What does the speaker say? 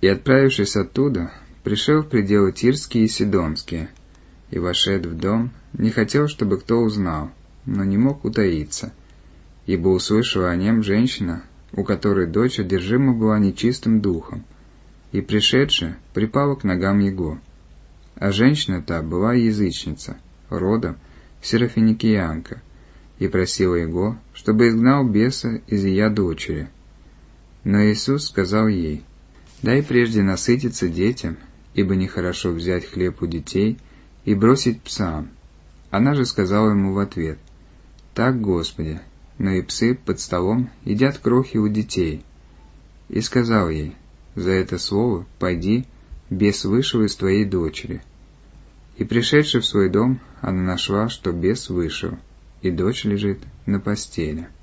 И, отправившись оттуда, пришел в пределы Тирские и Сидонские, и, вошед в дом, не хотел, чтобы кто узнал, но не мог утаиться, ибо услышала о нем женщина, у которой дочь одержима была нечистым духом, и, пришедши, припала к ногам его. А женщина та была язычница, родом серафиникиянка, и просила его, чтобы изгнал беса из ее дочери. Но Иисус сказал ей: «Дай прежде насытиться детям, ибо нехорошо взять хлеб у детей и бросить псам». Она же сказала ему в ответ: «Так, Господи, но и псы под столом едят крохи у детей». И сказал ей: «За это слово пойди, бес вышел из твоей дочери». И, пришедши в свой дом, она нашла, что бес вышел, и дочь лежит на постели.